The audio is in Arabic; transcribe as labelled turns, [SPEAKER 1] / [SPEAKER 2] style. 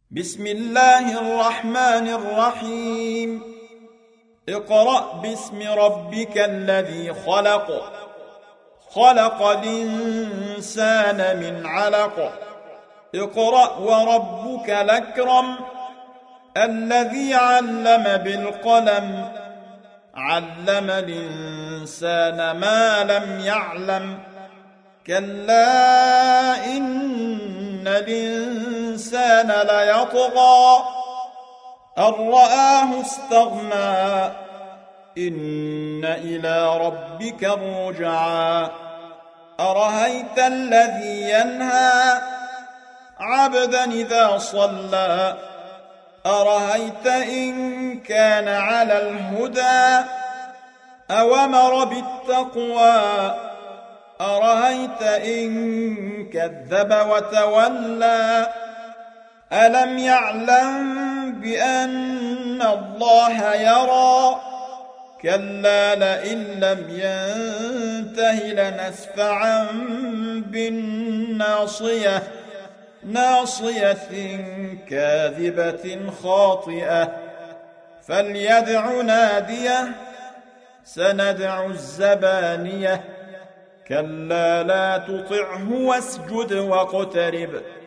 [SPEAKER 1] بسم الله الرحمن الرحيم اقرأ باسم ربك الذي خلق خلق الإنسان من علق اقرأ وربك الأكرم الذي علم بالقلم علم الإنسان ما لم يعلم كلا إن الإنسان ليطغى أن رآه استغنى إن إلى ربك الرجعى أرأيت الذي ينهى عبدا إذا صلى أرأيت إن كان على الهدى أوامر بالتقوى أرأيت إن كذب وتولى ألم يعلم بأن الله يرى كلا لئن لم ينته لنسفعا بالناصية ناصية كاذبة خاطئة فليدع ناديه سندع الزبانية كلا لا تطعه واسجد واقترب